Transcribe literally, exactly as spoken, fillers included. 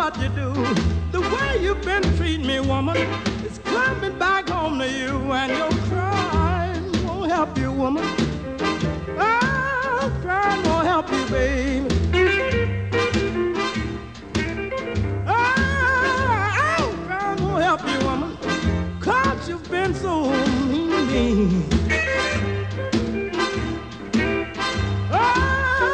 what you do. The way you've been treating me, woman, it's coming back home to you. And your crying won't help you, woman.